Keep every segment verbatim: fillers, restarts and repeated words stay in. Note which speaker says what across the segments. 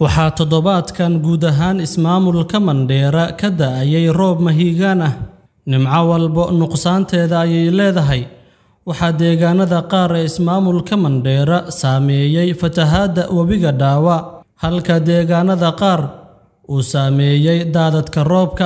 Speaker 1: waxaa toddobaadkan guud ahaan ismaamulka Mandheera ka da'ayay roob mahiigaan ah. Nimco walbo nuqsaanteeda ayay leedahay. waxaa deegaanada qaar ee ismaamulka Mandheera saameeyay fatahaada webiga Daawa, halka deegaanada qaar uu saameeyay daadadka roobka.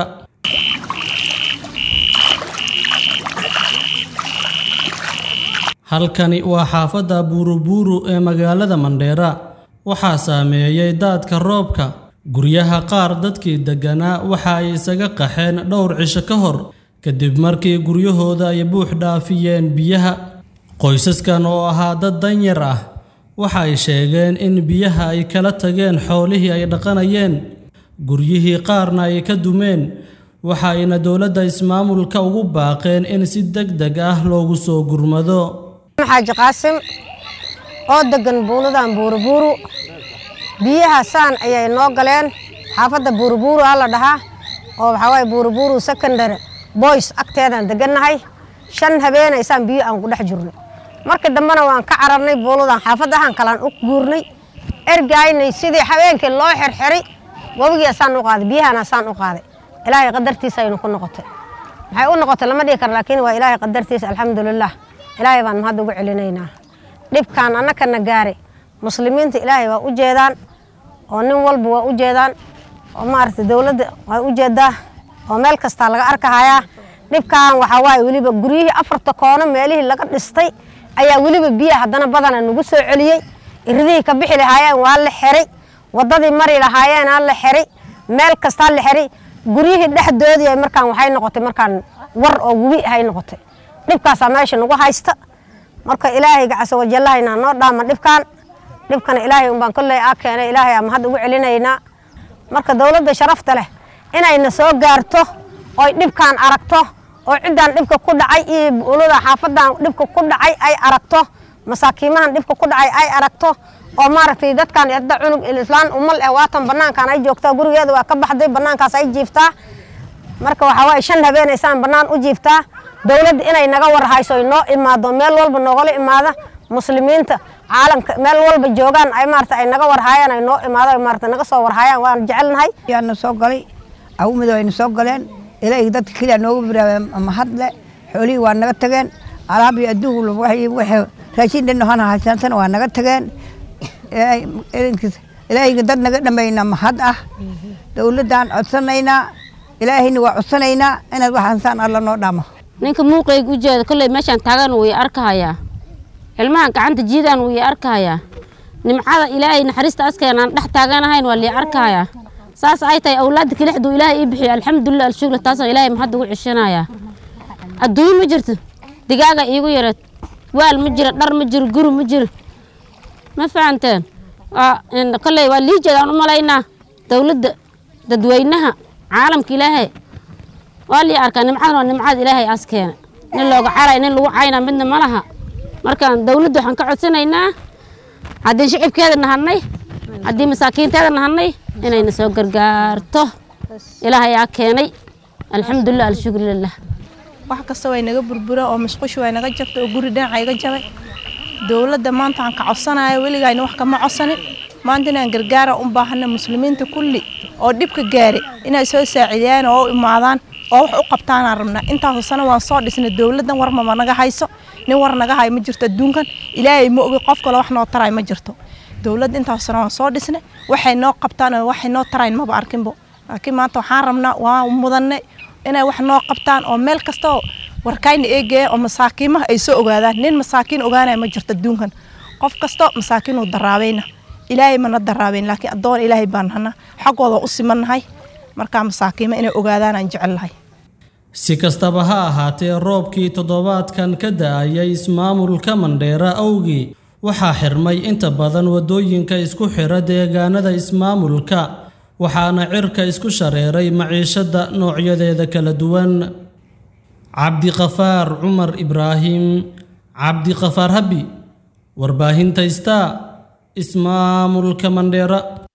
Speaker 1: halkani waa xaafadda Buruburu ee magaalada Mandheera. waxaa saameeyay daadka roobka. guryaha qaar dadkii deganaa waxa ay isaga qaxeen dhowr cisho ka hor kadib markii guryahooda ay buux dhaafiyeen biyaha. qoysaskan oo ahaa dad danyar ah waxa ay sheegeen in biyaha ay kala tageen xoolihii ay dhaqanayeen, guryihii qaarna ay ka dumeen. waxa ayna dowladda ismaamulka ugu baaqeen in si degdeg ah loogu soo gurmado.
Speaker 2: Xaaji Qaasim oo degan buuladan Buruburu, biyaha saan ayay noo galeen xaafadda Buruburu la dhahaa oo waxa way Buruburu secondary boys agteedan deganahay. shan habeen aysan biyo aan ku dhex jirno. marka dambana waan ka cararnay buuladan xaafadahan kalaan u guurnay. ergaynay sidii habeenkii loo xirxiray wabiga saan u qaaday, biyahana saan u qaaday. ilaahay qadartiisa ay ku noqotay. maxay u noqotay lama dhigi karo, laakiin waa ilaahay qadartiisa alxamdulillah. ilaahay baan mahad ugu celinaynaa. dhibkaan annakana gaaray muslimiinta ilaahay waa u jeedaan oo nin walba waa u jeedaan oo maartay dawladda waa u jeedaa oo meel kasta laga arkayaa. dhibkaan waxa waay waliba guryihii afarta koono meelihii laga dhistay ayaa waliba biyaha haddana badana nagu soo celiyay. iridihii ka bixi lahaayeen waa la xiray, wadadii mari lahaayeen waa la xiray, meel kasta la xiray. guryihii dhexdoodii ay markaan waxay noqotay markaan war oo webi ay noqotay. dhibkaas meesha nagu haysta. marka ilaahay gacso wajallahayna noo dhaama dhibkaan. dhibkana ilaahay un baan kullay aa keenay, ilaahay aan mahad ugu celinaynaa. marka dawladda sharafta leh inayna soo gaarto oo dhibkaan aragto oo ciidan dhibka ku dhacay iyo buulada xaafadan dhibka ku dhacay ay aragto, masaakiimahan dhibka ku dhacay ay aragto oo maaragtay dadkan yada cunug islaan umal ee waatan banaankan ay joogtaa, gurigeeda waa ka baxday, banaankaas ay jiiftaa. marka waxa way shan habeen aysan banaan u jiiftaa. dawladda inay naga war hayso noo imaado, meel walba noogala imaada. muslimiinta caalamka meel walba joogan ay maartay ay naga war hayaan, ay noo imaado, ay maartay naga soo war hayaan. waan jecelnahay
Speaker 3: yaana soo galay awmid way soo galeen. ilaahay dadka kaliya noogu biraabay mahad le. xoolii waa naga tageen, alaab iyo adduun waxay waxay raashin dhan hana haysan waa naga tageen. ilaahay dad naga dhameeyna mahad ah. dawladdan codsanaynaa, ilaahayna waa codsanaynaa inaad waxaan saan alla noo dhaamo.
Speaker 4: ninka muuqayg u jeeda kulay meeshan taagan uu arkayaa, ilmahan gacanta jiidan uu arkayaa. nimcada ilaahay naxariista askeenan dhex taaganahayn waa li arkayaa. saas ay tahay awlaad kilixdu ilaahay ii bixiyo alxamdulillah alshukr taas ilaahay mahad ugu cishanayaa. adduun ma jirto, digaaga iigu yareed, waal ma jiro, dhar ma jiro, guri ma jiro. ma fahanteen in kulay waa lii jeedaan u malaynaa dawladda dadweynaha caalamka ilaahay waa li arkaa. nimcadan waa nimcada ilaahay askeena, nin looga caray nin lagu cayna midna ma laha. markaan dawladda waxaan ka codsanaynaa haddii shicibkeeda nahanay, haddii masaakiinteeda nahanay inayna soo gargaarto. ilaahay aa keenay alxamdulillah alshukr lillah.
Speaker 5: wax kasta way naga burbura oo masquush way naga jabtay oo guri dhan ay ga jabay. dawladda maanta aan ka codsanayo weligaayna wax kama codsanin. maanta inaan gargaar u baahana muslimiinta kulli oo dhibka gaaray inay soo saacidiyaan oo u imaadaan oo wax u qabtaan aan rabnaa. intaas sano waan soo dhisnay dawladdan war ma naga hayso, nin war naga hay ma jirto adduunkan. ilaahay ma ogi qof kale wax noo taray ma jirto. dawladda intaas sano waan soo dhisnay, waxay noo qabtaan oo waxay noo tarayn ma arkinbo. laakiin maanta waxaan rabnaa waan mudanay inay wax noo qabtaan oo meel kasta warkayna eegay oo masaakiimaha ay soo ogaadaan. nin masaakiin ogaanay ma jirto adduunkan. qof kasta masaakiin uu daraabayna. ilaahay ma na daraabayn, laakiin adoon ilaahay baan hana xaqooda u simanahay. marka masaakiima inay ogaadaan aan jecelahay.
Speaker 1: si kastaba ha ahaatee, roobkii toddobaadkan ka da'ayay ismaamulka Mandheera awgii waxaa xirmay inta badan wadooyinka isku xira deegaanada ismaamulka, waxaana cirka isku shareeray maciishada noocyadeeda kala duwan. Cabdiqafaar Cumar Ibraahim, Cabdiqafaar Habi, warbaahinta Star, ismaamulka Mandheera.